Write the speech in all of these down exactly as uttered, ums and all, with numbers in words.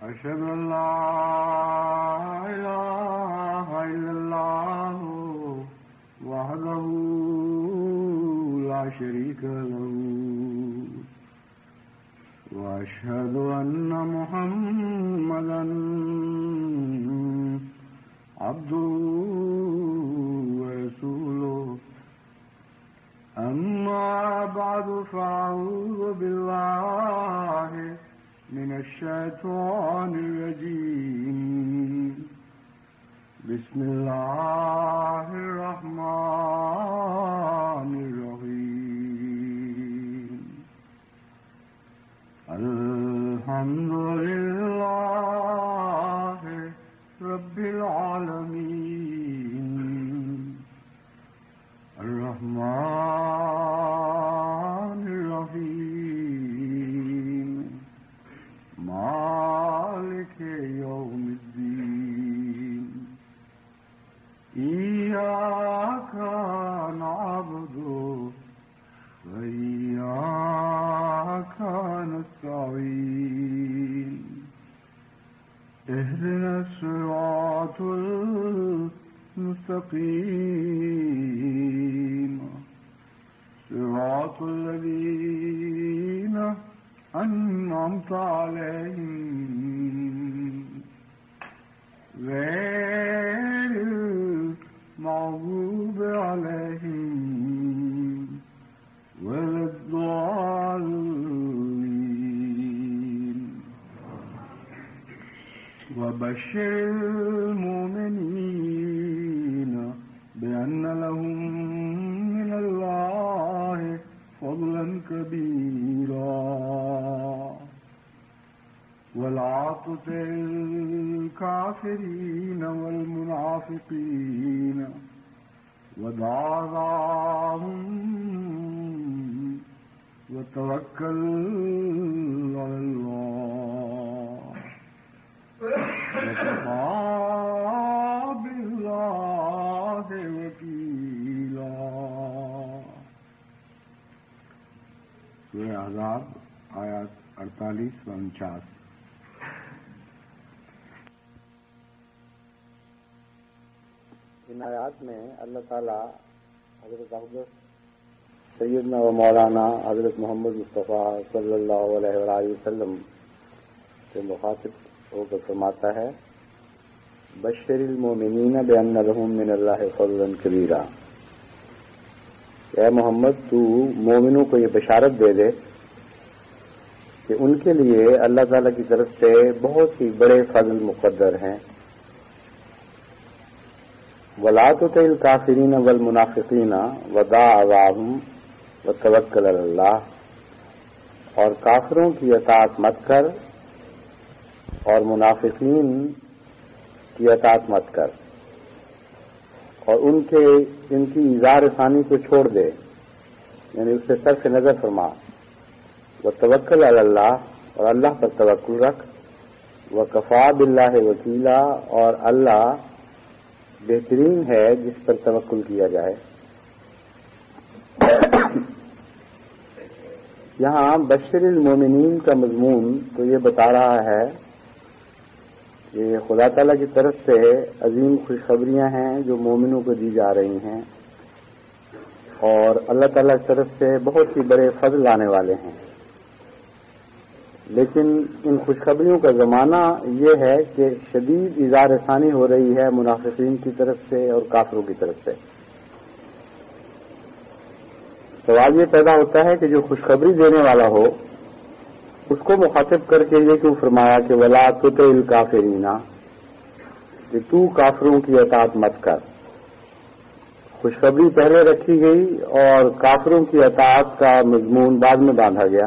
أشهد أن لا إله إلا الله وحده لا شريك له وأشهد أن محمدا عبده ورسوله أما بعد فأعوذ بالله من الشيطان الرجيم بسم الله الرحمن الرحيم الحمد لله رب العالمين الرحمن الرحيم مالك يوم الدين إياك نعبد وإياك نستعين اهدنا الصراط المستقيم صراط الذين أنعمت عليهم غير المغضوب عليهم ولا الضالين وبشر المؤمنين بأن لهم من الله فضلا كبيرا ولا تطع الكافرين والمنافقين ودع أذاهم وتوكل على الله وكفى بالله وكيلا. سورہ احزاب آیات اڑتالیس و انچاس. ان آیات میں اللہ تعالیٰ حضرت اقدس سیدنا و مولانا حضرت محمد مصطفیٰ صلی اللہ علیہ وآلہ وسلم سے مخاطب ہو کر فرماتا ہے بشر المؤمنین بأن لهم من اللہ فضلا کبیرا. اے محمد تو مومنوں کو یہ بشارت دے دے کہ ان کے لیے اللہ تعالیٰ کی طرف سے بہت ہی بڑے فضل مقدر ہیں. وَلَا تُطِعِ الْكَافِرِينَ وَالْمُنَافِقِينَ وَدَعْ أَذَاهُمْ وَتَوَكَّلْ عَلَى اللَّهِ. اور کافروں کی اطاعت مت کر اور منافقین کی اطاعت مت کر اور ان کے ان کی اظہار ثانی کو چھوڑ دے، یعنی اس سے صرف نظر فرما. وَتَوَكَّلْ عَلَى اللَّهِ اور اللہ پر توکل رکھ. وَكَفَى بِاللَّهِ وَكِيلًا اور اللہ بہترین ہے جس پر توکل کیا جائے. یہاں بشر المومنین کا مضمون تو یہ بتا رہا ہے کہ خدا تعالیٰ کی طرف سے عظیم خوشخبریاں ہیں جو مومنوں کو دی جا رہی ہیں اور اللہ تعالیٰ کی طرف سے بہت ہی بڑے فضل آنے والے ہیں. لیکن ان خوشخبریوں کا زمانہ یہ ہے کہ شدید اظہار ثانی ہو رہی ہے منافقین کی طرف سے اور کافروں کی طرف سے. سوال یہ پیدا ہوتا ہے کہ جو خوشخبری دینے والا ہو اس کو مخاطب کر کے یہ کیوں فرمایا کہ وَلَا تُطِعِ الْكَافِرِينَ، کہ تو کافروں کی اطاعت مت کر. خوشخبری پہلے رکھی گئی اور کافروں کی اطاعت کا مضمون بعد میں باندھا گیا.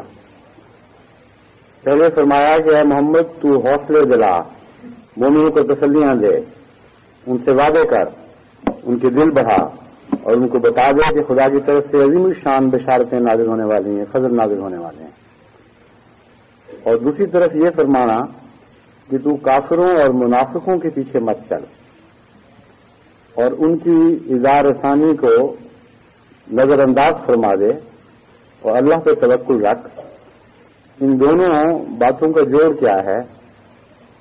پہلے فرمایا کہ اے محمد تو حوصلے دلا، مومنوں کو تسلیاں دے، ان سے وعدے کر، ان کے دل بڑھا اور ان کو بتا دے کہ خدا کی طرف سے عظیم الشان بشارتیں نازل ہونے والی ہیں، فضل نازل ہونے والے ہیں. اور دوسری طرف یہ فرمانا کہ تو کافروں اور منافقوں کے پیچھے مت چل اور ان کی اظہار ثانی کو نظر انداز فرما دے اور اللہ پہ توکل رکھ. ان دونوں باتوں کا جوڑ کیا ہے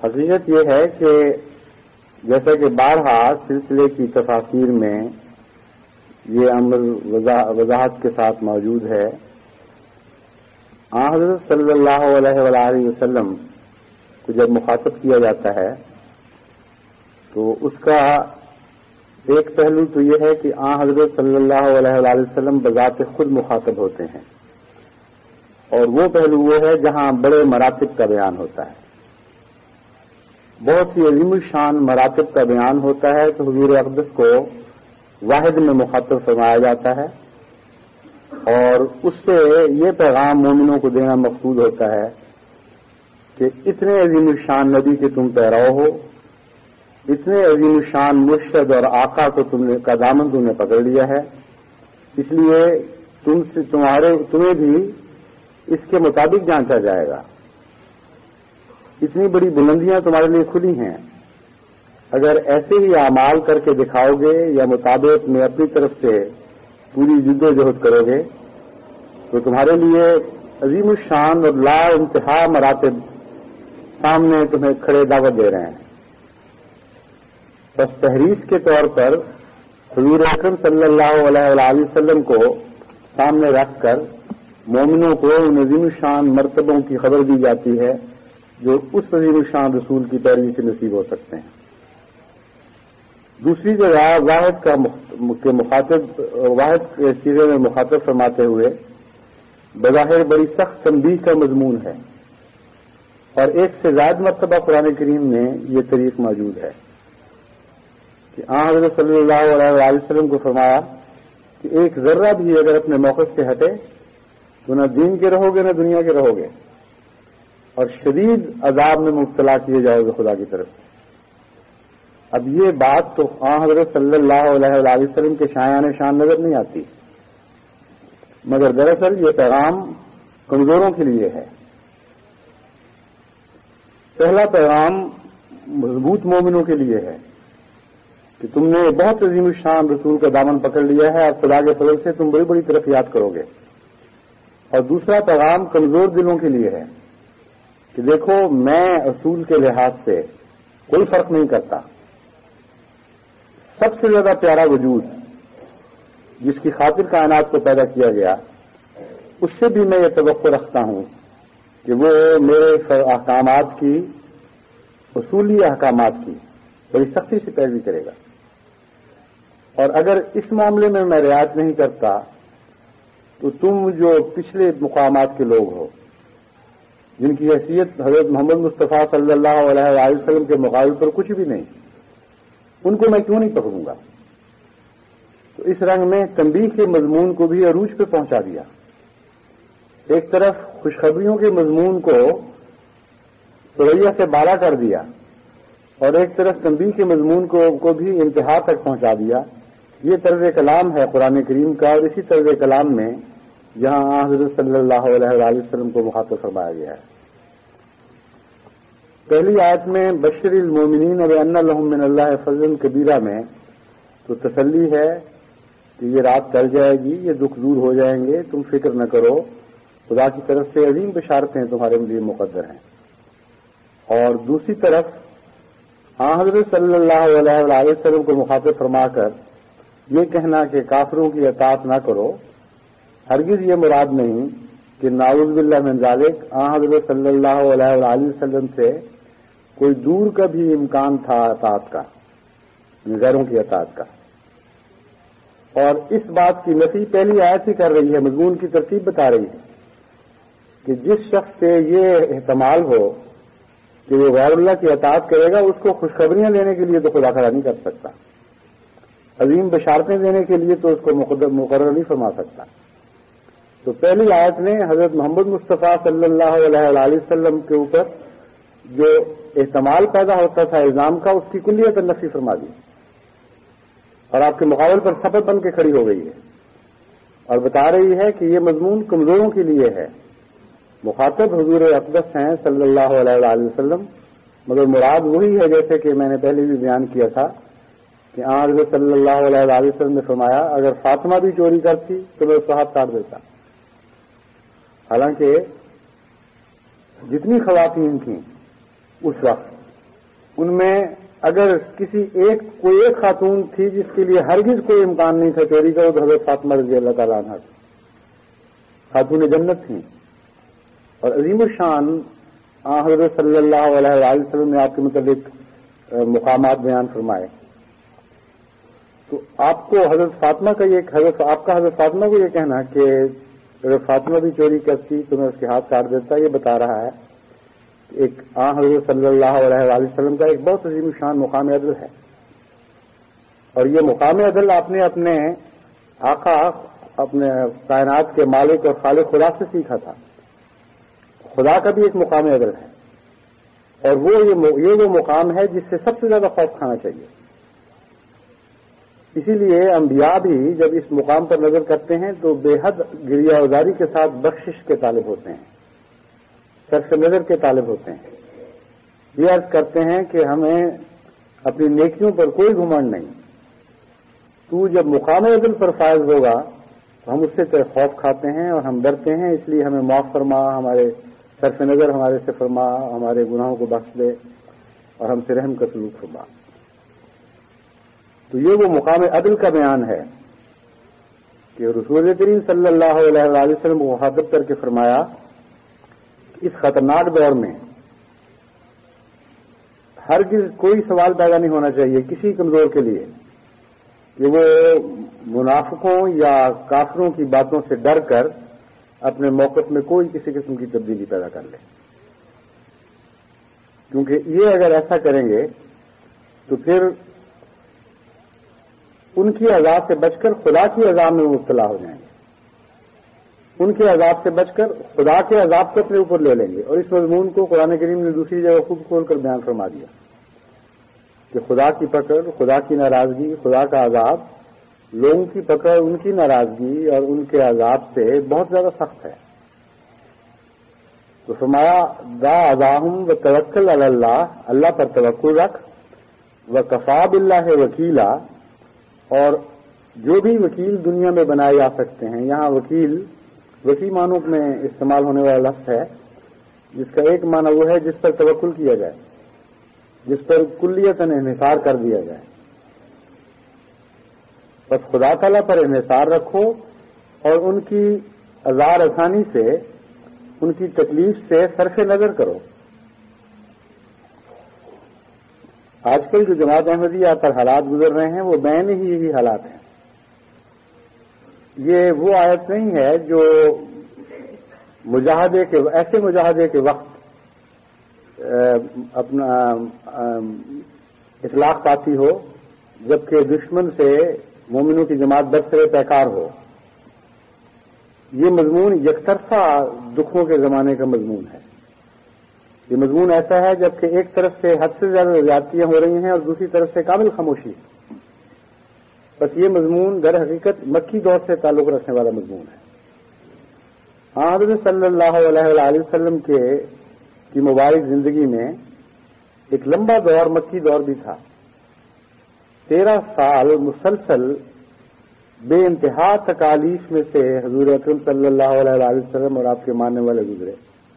حقیقت یہ ہے کہ جیسا کہ بارہا سلسلے کی تفاسیر میں یہ امر وضاحت کے ساتھ موجود ہے، آن حضرت صلی اللہ علیہ وآلہ وسلم کو جب مخاطب کیا جاتا ہے تو اس کا ایک پہلو تو یہ ہے کہ آن حضرت صلی اللہ علیہ وآلہ وسلم بذات خود مخاطب ہوتے ہیں، اور وہ پہلو وہ ہے جہاں بڑے مراتب کا بیان ہوتا ہے، بہت ہی عظیم الشان مراتب کا بیان ہوتا ہے تو حضور اقدس کو واحد میں مخاطب فرمایا جاتا ہے، اور اس سے یہ پیغام مومنوں کو دینا مقصود ہوتا ہے کہ اتنے عظیم الشان نبی کے تم پیرو ہو، اتنے عظیم الشان مرشد اور آقا کو تم نے کا دامن تم نے پکڑ لیا ہے، اس لیے تم سے تمہارے تمہیں بھی اس کے مطابق جانچا جائے گا۔ اتنی بڑی بلندیاں تمہارے لیے کھلی ہیں، اگر ایسے ہی اعمال کر کے دکھاؤ گے یا مطابق میں اپنی طرف سے پوری جد و جہد کرو گے تو تمہارے لیے عظیم الشان اور لا انتہا مراتب سامنے تمہیں کھڑے دعوت دے رہے ہیں۔ بس تحریص کے طور پر حضور اکرم صلی اللہ علیہ وآلہ وسلم کو سامنے رکھ کر مومنوں کو ان عظیم الشان مرتبوں کی خبر دی جاتی ہے جو اس عظیم الشان رسول کی پیروی سے نصیب ہو سکتے ہیں۔ دوسری جگہ واحد کا مخاطب واحد کے سیرے میں مخاطب فرماتے ہوئے بظاہر بڑی سخت تنبیہ کا مضمون ہے، اور ایک سے زائد مرتبہ قرآن کریم میں یہ طریق موجود ہے کہ آن حضرت صلی اللہ علیہ وآلہ وسلم کو فرمایا کہ ایک ذرہ بھی اگر اپنے موقف سے ہٹے تو نہ دین کے رہو گے نہ دنیا کے رہو گے، اور شدید عذاب میں مبتلا کیے جاؤ گے خدا کی طرف سے۔ اب یہ بات تو آن حضرت صلی اللہ علیہ وآلہ وسلم کے شایان شان نظر نہیں آتی، مگر دراصل یہ پیغام کمزوروں کے لیے ہے۔ پہلا پیغام مضبوط مومنوں کے لیے ہے کہ تم نے بہت عظیم الشان رسول کا دامن پکڑ لیا ہے اور خدا کے فضل سے تم بڑی بڑی ترقیات کرو گے، اور دوسرا پیغام کمزور دلوں کے لیے ہے کہ دیکھو میں اصول کے لحاظ سے کوئی فرق نہیں کرتا، سب سے زیادہ پیارا وجود جس کی خاطر کائنات کو پیدا کیا گیا اس سے بھی میں یہ توقع رکھتا ہوں کہ وہ میرے احکامات کی اصولی احکامات کی بڑی سختی سے پیروی کرے گا، اور اگر اس معاملے میں میں رعایت نہیں کرتا تو تم جو پچھلے مقامات کے لوگ ہو جن کی حیثیت حضرت محمد مصطفیٰ صلی اللہ علیہ وآلہ وسلم کے مقابل پر کچھ بھی نہیں، ان کو میں کیوں نہیں پکڑوں گا؟ تو اس رنگ میں تنبیہ کے مضمون کو بھی عروج پہ پہنچا دیا، ایک طرف خوشخبریوں کے مضمون کو سریا سے بالا کر دیا اور ایک طرف تنبیہ کے مضمون کو کو بھی انتہا تک پہنچا دیا۔ یہ طرز کلام ہے قرآن کریم کا، اور اسی طرز کلام میں جہاں حضرت صلی اللہ علیہ وآلہ وسلم کو مخاطب فرمایا گیا ہے۔ پہلی آیت میں بشر المومنین بان لہم من اللہ فضل کبیرہ میں تو تسلی ہے کہ یہ رات ٹل جائے گی، یہ دکھ دور ہو جائیں گے، تم فکر نہ کرو، خدا کی طرف سے عظیم بشارتیں تمہارے لیے مقدر ہیں۔ اور دوسری طرف آن حضرت صلی اللہ علیہ وآلہ وسلم کو مخاطب فرما کر یہ کہنا کہ کافروں کی اطاعت نہ کرو، ہرگز یہ مراد نہیں کہ نعوذ باللہ من ذالک آن حضرت صلی اللہ علیہ وآلہ وسلم سے کوئی دور کا بھی امکان تھا اطاعت کا، غیروں کی اطاعت کا۔ اور اس بات کی نفی پہلی آیت ہی کر رہی ہے، مضمون کی ترتیب بتا رہی ہے کہ جس شخص سے یہ احتمال ہو کہ وہ غیر اللہ کی اطاعت کرے گا، اس کو خوشخبریاں دینے کے لیے تو خدا کھڑا نہیں کر سکتا، عظیم بشارتیں دینے کے لیے تو اس کو مقرر نہیں فرما سکتا۔ تو پہلی آیت نے حضرت محمد مصطفیٰ صلی اللہ علیہ وآلہ وسلم کے اوپر جو احتمال پیدا ہوتا تھا الزام کا، اس کی کلیت نفی فرما دی، اور آپ کے مقابل پر سبب بن کے کھڑی ہو گئی ہے، اور بتا رہی ہے کہ یہ مضمون کمزوروں کے لیے ہے۔ مخاطب حضور اقدس ہیں صلی اللہ علیہ وآلہ وسلم، مگر مراد وہی ہے جیسے کہ میں نے پہلے بھی بیان کیا تھا کہ آن حضرت صلی اللہ علیہ وآلہ وسلم نے فرمایا اگر فاطمہ بھی چوری کرتی تو میں اس کا ہاتھ کاٹ دیتا۔ حالانکہ جتنی خواتین تھیں اس وقت ان میں اگر کسی ایک کوئی ایک خاتون تھی جس کے لیے ہرگز کوئی امکان نہیں تھا چوری کا، وہ حضرت فاطمہ رضی اللہ تعالیٰ عنہ تھی. خاتون جنت تھیں. اور عظیم الشان حضرت صلی اللہ علیہ وآلہ وسلم نے آپ کے متعلق مقامات بیان فرمائے. تو آپ کو حضرت فاطمہ کا یہ حضرت آپ کا حضرت فاطمہ کو یہ کہنا کہ اگر فاطمہ بھی چوری کرتی تو میں اس کے ہاتھ کاٹ دیتا، یہ بتا رہا ہے ایک آ حضرت صلی اللہ علیہ وآلہ وسلم کا ایک بہت عظیم شان مقام عدل ہے. اور یہ مقام عدل آپ نے اپنے آقا، اپنے کائنات کے مالک اور خالق خدا سے سیکھا تھا. خدا کا بھی ایک مقام عدل ہے، اور وہ یہ وہ مقام ہے جس سے سب سے زیادہ خوف کھانا چاہیے. اسی لیے انبیاء بھی جب اس مقام پر نظر کرتے ہیں تو بے حد گریہ ازاری کے ساتھ بخشش کے طالب ہوتے ہیں، صرف نظر کے طالب ہوتے ہیں. یہ عرض کرتے ہیں کہ ہمیں اپنی نیکیوں پر کوئی گھمنڈ نہیں. تو جب مقام عدل پر فائز ہوگا تو ہم اس سے تیرے خوف کھاتے ہیں اور ہم ڈرتے ہیں، اس لیے ہمیں معاف فرما، ہمارے صرف نظر ہمارے سے فرما، ہمارے گناہوں کو بخش دے اور ہم سے رحم کا سلوک فرما. تو یہ وہ مقام عدل کا بیان ہے کہ رسول کریم صلی اللہ علیہ وآلہ وسلم کو مخاطب کر کے فرمایا اس خطرناک دور میں ہرگز کوئی سوال پیدا نہیں ہونا چاہیے کسی کمزور کے لیے کہ وہ منافقوں یا کافروں کی باتوں سے ڈر کر اپنے موقف میں کوئی کسی قسم کی تبدیلی پیدا کر لے. کیونکہ یہ اگر ایسا کریں گے تو پھر ان کی عذاب سے بچ کر خدا کی عذاب میں مبتلا ہو جائیں گے. ان کے عذاب سے بچ کر خدا کے عذاب کو اپنے اوپر لے لیں گے. اور اس مضمون کو قرآن کریم نے دوسری جگہ خود کھول کر بیان فرما دیا کہ خدا کی پکڑ، خدا کی ناراضگی، خدا کا عذاب، لوگوں کی پکڑ، ان کی ناراضگی اور ان کے عذاب سے بہت زیادہ سخت ہے. تو فرمایا دا عذاہم و توکل علی اللہ، اللہ پر توکل رکھ، و کفا باللہ وکیلا، اور جو بھی وکیل دنیا میں بنائے جا سکتے ہیں. یہاں وکیل وسیع معنوں میں استعمال ہونے والا لفظ ہے جس کا ایک معنی وہ ہے جس پر توکل کیا جائے، جس پر کلیتاً انحصار کر دیا جائے. بس خدا تعالیٰ پر انحصار رکھو اور ان کی ازار آسانی سے، ان کی تکلیف سے صرف نظر کرو. آج کل جو جماعت احمدیہ پر حالات گزر رہے ہیں وہ بین ہی یہی حالات ہیں. یہ وہ آیت نہیں ہے جو مجاہدے کے ایسے مجاہدے کے وقت اپنا اطلاق پاتی ہو جبکہ دشمن سے مومنوں کی جماعت برسر پیکار ہو. یہ مضمون یکطرفہ دکھوں کے زمانے کا مضمون ہے. یہ مضمون ایسا ہے جبکہ ایک طرف سے حد سے زیادہ زیادتیاں ہو رہی ہیں اور دوسری طرف سے کامل خاموشی. بس یہ مضمون در حقیقت مکی دور سے تعلق رکھنے والا مضمون ہے. ہاں حضرت صلی اللہ علیہ وآلہ وسلم کے کی مبارک زندگی میں ایک لمبا دور مکی دور بھی تھا. تیرہ سال مسلسل بے انتہا تکالیف میں سے حضور اکرم صلی اللہ علیہ وآلہ وسلم اور آپ کے ماننے والے گزرے،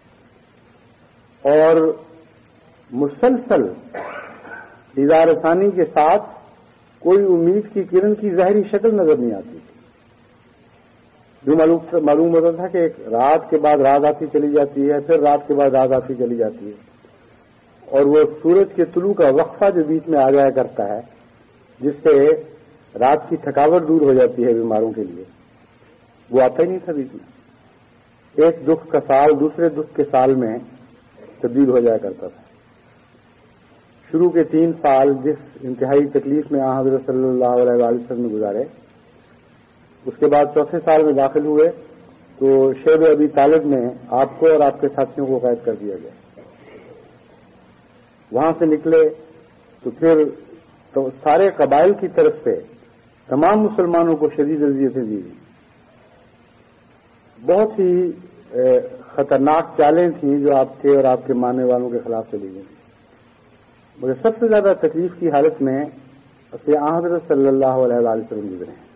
اور مسلسل اظہار ثانی کے ساتھ کوئی امید کی کرن کی ظاہری شکل نظر نہیں آتی تھی. جو معلوم ہوتا تھا کہ ایک رات کے بعد رات آتی چلی جاتی ہے، پھر رات کے بعد رات آتی چلی جاتی ہے، اور وہ سورج کے طلوع کا وقفہ جو بیچ میں آ جایا کرتا ہے جس سے رات کی تھکاوٹ دور ہو جاتی ہے بیماروں کے لیے، وہ آتا ہی نہیں تھا بیچ میں. ایک دکھ کا سال دوسرے دکھ کے سال میں تبدیل ہو جایا کرتا تھا. شروع کے تین سال جس انتہائی تکلیف میں آن حضرت صلی اللہ علیہ وآلہ وسلم نے گزارے، اس کے بعد چوتھے سال میں داخل ہوئے تو شیب ابی طالب میں آپ کو اور آپ کے ساتھیوں کو قید کر دیا گیا. وہاں سے نکلے تو پھر تو سارے قبائل کی طرف سے تمام مسلمانوں کو شدید اذیتیں دی گئی. بہت ہی خطرناک چالیں تھیں جو آپ کے اور آپ کے ماننے والوں کے خلاف چلی گئی. مگر سب سے زیادہ تکلیف کی حالت میں حضرت صلی اللہ علیہ وآلہ وسلم گزرے ہیں،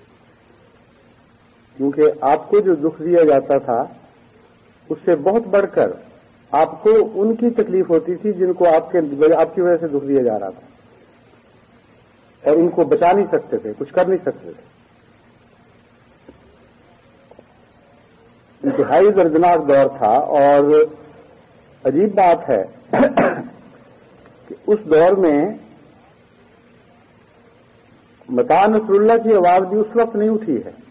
کیونکہ آپ کو جو دکھ دیا جاتا تھا اس سے بہت بڑھ کر آپ کو ان کی تکلیف ہوتی تھی جن کو آپ کے آپ کی وجہ سے دکھ دیا جا رہا تھا، اور ان کو بچا نہیں سکتے تھے، کچھ کر نہیں سکتے تھے۔ انتہائی دردناک دور تھا، اور عجیب بات ہے کہ اس دور میں متاع نصر اللہ کی آواز بھی اس وقت نہیں اٹھی ہے،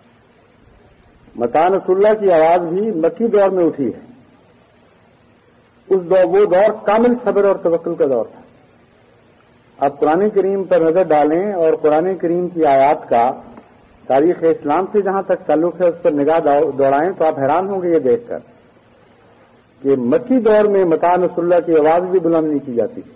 متاع نصر اللہ کی آواز بھی مکی دور میں اٹھی ہے۔ اس دور وہ دور کامل صبر اور توکل کا دور تھا۔ آپ قرآن کریم پر نظر ڈالیں اور قرآن کریم کی آیات کا تاریخ اسلام سے جہاں تک تعلق ہے اس پر نگاہ دوڑائیں تو آپ حیران ہوں گے یہ دیکھ کر کہ مکی دور میں متاع نصر اللہ کی آواز بھی بلند نہیں کی جاتی تھی۔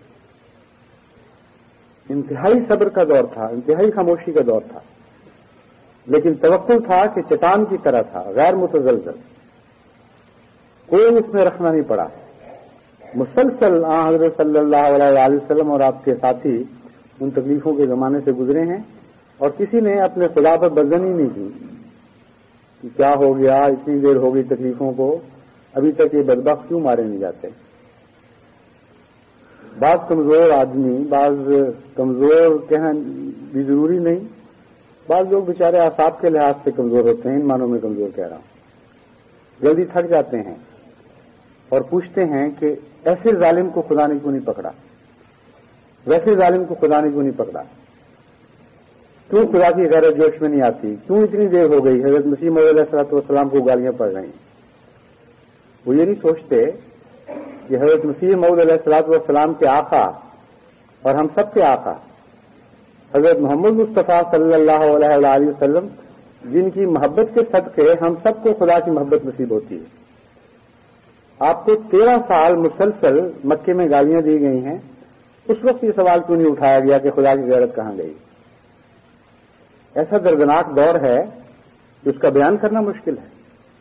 انتہائی صبر کا دور تھا، انتہائی خاموشی کا دور تھا، لیکن توکل تھا کہ چٹان کی طرح تھا، غیر متزلزل، کوئی اس میں رکھنا نہیں پڑا۔ مسلسل آن حضرت صلی اللہ علیہ وسلم اور آپ کے ساتھی ان تکلیفوں کے زمانے سے گزرے ہیں، اور کسی نے اپنے خدا پر بدزنی نہیں کی کہ کیا ہو گیا، اتنی دیر ہو گئی تکلیفوں کو، ابھی تک یہ بدبخت کیوں مارے نہیں جاتے۔ بعض کمزور آدمی، بعض کمزور کہنا بھی ضروری نہیں، بعض لوگ بیچارے اعصاب کے لحاظ سے کمزور ہوتے ہیں، ان معنوں میں کمزور کہہ رہا ہوں، جلدی تھک جاتے ہیں اور پوچھتے ہیں کہ ایسے ظالم کو خدا نے کیوں نہیں پکڑا، ویسے ظالم کو خدا نے کیوں نہیں پکڑا، کیوں خدا کی غیرت جوش میں نہیں آتی، کیوں اتنی دیر ہو گئی حضرت مسیح موعود علیہ الصلوۃ والسلام کو گالیاں پڑ رہی ہیں۔ وہ یہ نہیں سوچتے کہ حضرت مسیح موعود علیہ الصلوۃ والسلام کے آقا اور ہم سب کے آقا حضرت محمد مصطفیٰ صلی اللہ علیہ وآلہ وسلم، جن کی محبت کے صدقے ہم سب کو خدا کی محبت نصیب ہوتی ہے۔ آپ کو تیرہ سال مسلسل مکے میں گالیاں دی گئی ہیں، اس وقت یہ سوال کیوں نہیں اٹھایا گیا کہ خدا کی غیرت کہاں گئی؟ ایسا دردناک دور ہے کہ اس کا بیان کرنا مشکل ہے۔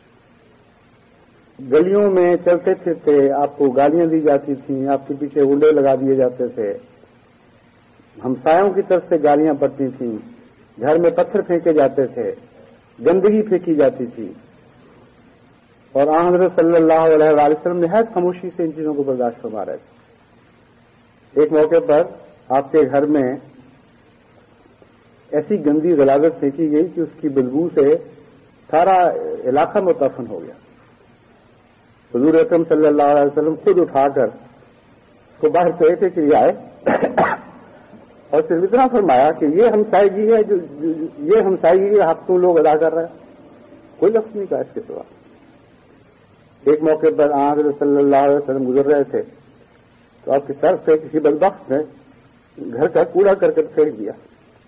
گلیوں میں چلتے پھرتے آپ کو گالیاں دی جاتی تھیں، آپ کے پیچھے اونڈے لگا دیے جاتے تھے، ہمسایوں کی طرف سے گالیاں پڑتی تھیں، گھر میں پتھر پھینکے جاتے تھے، گندگی پھینکی جاتی تھی، اور آن حضرت صلی اللہ علیہ وآلہ وسلم نہایت خاموشی سے ان چیزوں کو برداشت فرما رہے تھے۔ ایک موقع پر آپ کے گھر میں ایسی گندی غلاظت پھینکی گئی کہ اس کی بدبو سے سارا علاقہ متعفن ہو گیا۔ حضور اکرم صلی اللہ علیہ وسلم خود اٹھا کر اس کو باہر پیٹے کے لیے آئے اور صرف اتنا فرمایا کہ یہ ہمسائیگی ہے، جو یہ ہمسائیگی کا حق تم لوگ ادا کر رہے ہیں، کوئی لفظ نہیں کہا اس کے سوا۔ ایک موقع پر آن حضرت صلی اللہ علیہ وسلم گزر رہے تھے تو آپ کے سر پہ کسی بدبخت نے گھر کا کوڑا کرکٹ پھینک دیا،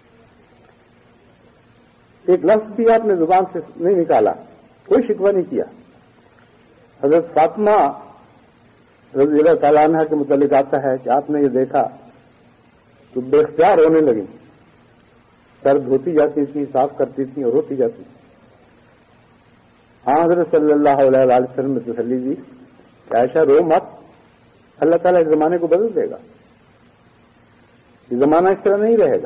ایک لفظ بھی آپ نے زبان سے نہیں نکالا، کوئی شکوہ نہیں کیا۔ حضرت فاطمہ رضی اللہ تعالیٰ عنہ کے متعلق آتا ہے کہ آپ نے یہ دیکھا تو بے اختیار رونے لگی، سر دھوتی جاتی تھی، صاف کرتی تھی اور روتی جاتی تھی۔ ہاں حضرت صلی اللہ علیہ وآلہ وسلم نے تسلی دی کہ عائشہ رو مت، اللہ تعالیٰ اس زمانے کو بدل دے گا، یہ زمانہ اس طرح نہیں رہے گا۔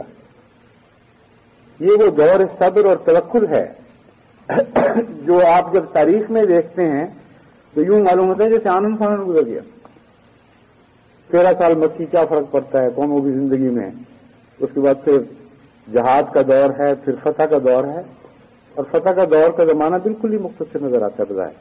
یہ وہ دور صبر اور توکل ہے جو آپ جب تاریخ میں دیکھتے ہیں تو یوں معلوم ہوتا ہے جیسے آنن فانن گزر گیا۔ تیرہ سال مکی کیا فرق پڑتا ہے قوموں کی زندگی میں، اس کے بعد پھر جہاد کا دور ہے، پھر فتح کا دور ہے، اور فتح کا دور کا زمانہ بالکل ہی مختصر نظر آتا ہے بظاہر۔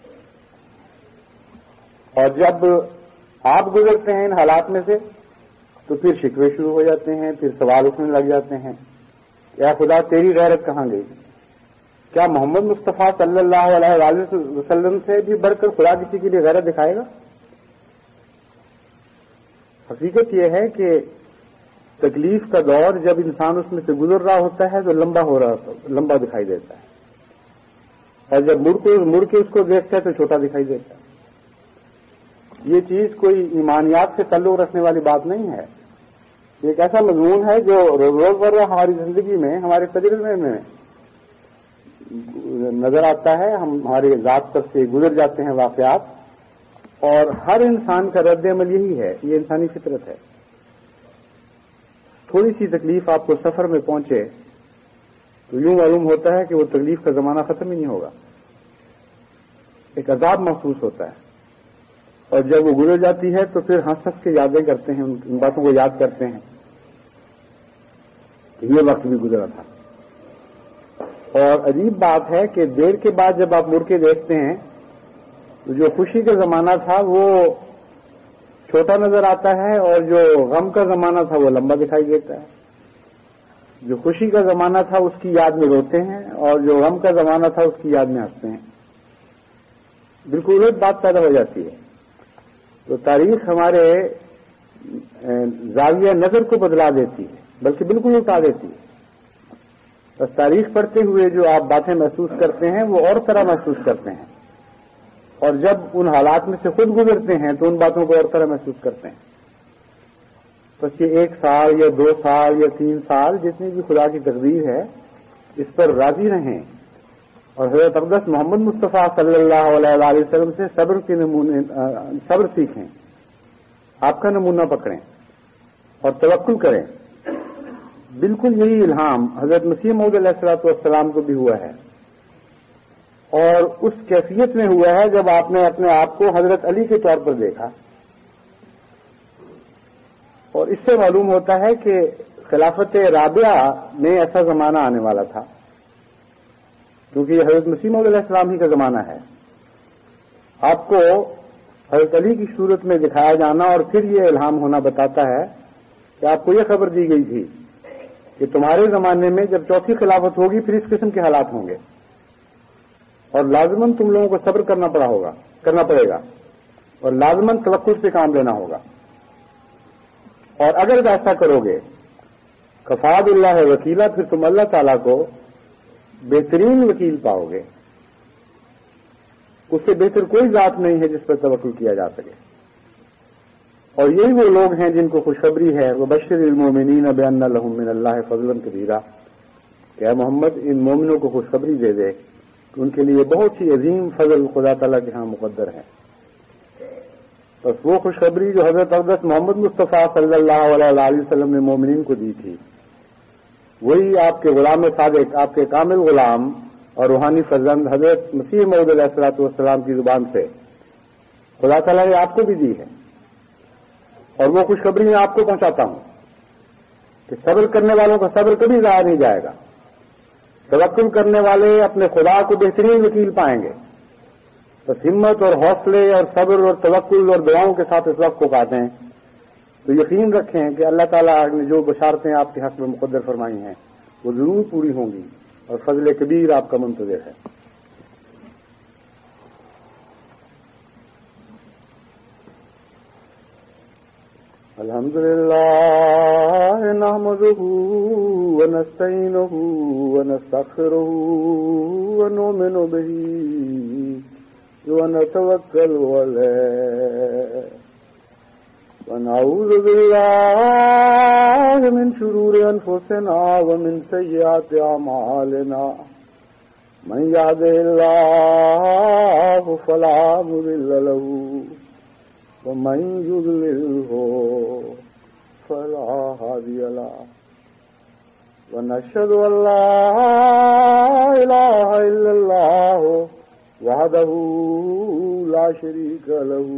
اور جب آپ گزرتے ہیں ان حالات میں سے تو پھر شکوے شروع ہو جاتے ہیں، پھر سوال اٹھنے لگ جاتے ہیں، یا خدا تیری غیرت کہاں گئی؟ کیا محمد مصطفیٰ صلی اللہ علیہ وآلہ وسلم سے بھی بڑھ کر خدا کسی کے لیے غیرت دکھائے گا؟ حقیقت یہ ہے کہ تکلیف کا دور جب انسان اس میں سے گزر رہا ہوتا ہے تو لمبا ہو رہا ہوتا ہے، لمبا دکھائی دیتا ہے، اور جب مڑ کے مڑ کے اس کو دیکھتا ہے تو چھوٹا دکھائی دیتا ہے۔ یہ چیز کوئی ایمانیات سے تعلق رکھنے والی بات نہیں ہے، یہ ایک ایسا مضمون ہے جو روز روزمرہ ہماری زندگی میں، ہمارے تجربے میں نظر آتا ہے، ہم ہماری ذات پر سے گزر جاتے ہیں واقعات، اور ہر انسان کا رد عمل یہی ہے، یہ انسانی فطرت ہے۔ تھوڑی سی تکلیف آپ کو سفر میں پہنچے تو یوں معلوم ہوتا ہے کہ وہ تکلیف کا زمانہ ختم ہی نہیں ہوگا، ایک عذاب محسوس ہوتا ہے، اور جب وہ گزر جاتی ہے تو پھر ہنس ہنس کے یادیں کرتے ہیں، ان باتوں کو یاد کرتے ہیں کہ یہ وقت بھی گزرا تھا۔ اور عجیب بات ہے کہ دیر کے بعد جب آپ مڑ کے دیکھتے ہیں تو جو خوشی کا زمانہ تھا وہ چھوٹا نظر آتا ہے، اور جو غم کا زمانہ تھا وہ لمبا دکھائی دیتا ہے۔ جو خوشی کا زمانہ تھا اس کی یاد میں روتے ہیں، اور جو غم کا زمانہ تھا اس کی یاد میں ہنستے ہیں۔ بالکل الٹ بات پیدا ہو جاتی ہے۔ تو تاریخ ہمارے زاویہ نظر کو بدلا دیتی ہے، بلکہ بالکل اٹھا دیتی ہے۔ بس تاریخ پڑھتے ہوئے جو آپ باتیں محسوس کرتے ہیں وہ اور طرح محسوس کرتے ہیں، اور جب ان حالات میں سے خود گزرتے ہیں تو ان باتوں کو اور طرح محسوس کرتے ہیں۔ بس یہ ایک سال یا دو سال یا تین سال جتنی بھی خدا کی تقدیر ہے اس پر راضی رہیں، اور حضرت اقدس محمد مصطفیٰ صلی اللہ علیہ وآلہ وسلم سے صبر کے نمونے صبر سیکھیں، آپ کا نمونہ پکڑیں اور توکل کریں۔ بالکل یہی الہام حضرت مسیح موعود علیہ الصلوۃ والسلام کو بھی ہوا ہے، اور اس کیفیت میں ہوا ہے جب آپ نے اپنے آپ کو حضرت علی کے طور پر دیکھا۔ اور اس سے معلوم ہوتا ہے کہ خلافت رابعہ میں ایسا زمانہ آنے والا تھا، کیونکہ یہ حضرت مسیح موعود علیہ السلام ہی کا زمانہ ہے۔ آپ کو حضرت علی کی صورت میں دکھایا جانا اور پھر یہ الہام ہونا بتاتا ہے کہ آپ کو یہ خبر دی گئی تھی کہ تمہارے زمانے میں جب چوتھی خلافت ہوگی پھر اس قسم کے حالات ہوں گے، اور لازماً تم لوگوں کو صبر کرنا پڑا ہوگا کرنا پڑے گا، اور لازماً توکل سے کام لینا ہوگا۔ اور اگر ایسا کرو گے کفا باللہ وکیلا، پھر تم اللہ تعالیٰ کو بہترین وکیل پاؤ گے۔ اس سے بہتر کوئی ذات نہیں ہے جس پر توکل کیا جا سکے۔ اور یہی وہ لوگ ہیں جن کو خوشخبری ہے، وبشر المؤمنین بان لهم من اللہ فضلا کبیرا، کہ اے محمد ان مومنوں کو خوشخبری دے دے کہ ان کے لیے بہت ہی عظیم فضل خدا تعالیٰ کے ہاں مقدر ہے۔ بس وہ خوشخبری جو حضرت اقدس محمد مصطفیٰ صلی اللہ علیہ وآلہ وسلم نے مومنین کو دی تھی، وہی آپ کے غلام صادق، آپ کے کامل غلام اور روحانی فرزند حضرت مسیح موعود علیہ الصلوۃ والسلام کی زبان سے خدا تعالیٰ نے آپ کو بھی دی ہے، اور وہ خوشخبری میں آپ کو پہنچاتا ہوں کہ صبر کرنے والوں کا صبر کبھی ضائع نہیں جائے گا۔ توکل کرنے والے اپنے خدا کو بہترین وکیل پائیں گے۔ بس ہمت اور حوصلے اور صبر اور توکل اور دعاؤں کے ساتھ اس وقت کو کاٹیں تو یقین رکھیں کہ اللہ تعالیٰ نے جو بشارتیں آپ کے حق میں مقدر فرمائی ہیں وہ ضرور پوری ہوں گی، اور فضل کبیر آپ کا منتظر ہے۔ الحمدللہ نحمدہ ونستعینہ ونستغفرہ ونؤمن بہ ونتوکل علیہ ونعوذ باللہ من شرور انفسنا ومن سیئات اعمالنا من یهده اللہ فلا مضل له ومن يضلله فلا هادي له ونشهد ان لا اله الا الله وحده لا شريك له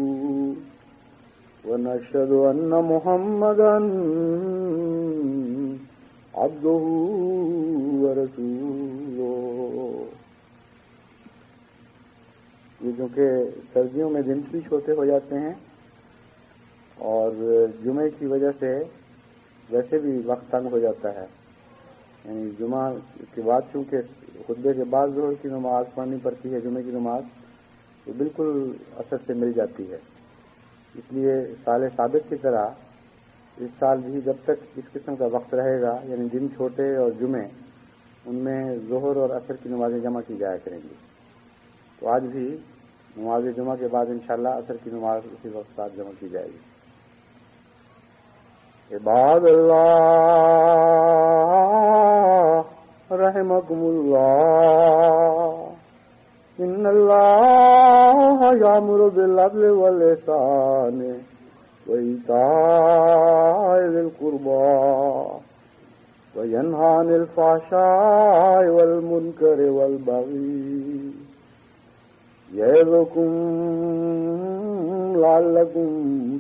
ونشهد ان محمدا عبده ورسوله۔ یہ چونکہ سردیوں میں دن بھی چھوٹے ہو جاتے ہیں اور جمعے کی وجہ سے ویسے بھی وقت تنگ ہو جاتا ہے، یعنی جمعہ کے بعد چونکہ خطبے کے بعد ظہر کی نماز پڑھنی پڑتی ہے، جمعے کی نماز تو بالکل اثر سے مل جاتی ہے۔ اس لیے سال ثابت کی طرح اس سال بھی جب تک اس قسم کا وقت رہے گا، یعنی دن چھوٹے اور جمعے، ان میں ظہر اور عصر کی نمازیں جمع کی جایا کریں گی۔ تو آج بھی نماز جمعہ کے بعد انشاءاللہ عصر کی نماز اسی وقت ساتھ جمع کی جائے گی۔ عباد اللہ رحمکم اللہ، ان اللہ یامر بالعدل والاحسان وایتاء ذی القربى وینہی عن الفحشاء والمنکر والبغی یعظکم لعلكم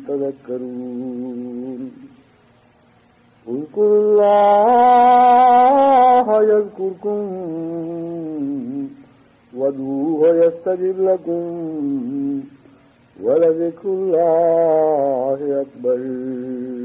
تذكرون اذكروا الله يذكركم وادعوه يستجب لكم ولذكر الله أكبر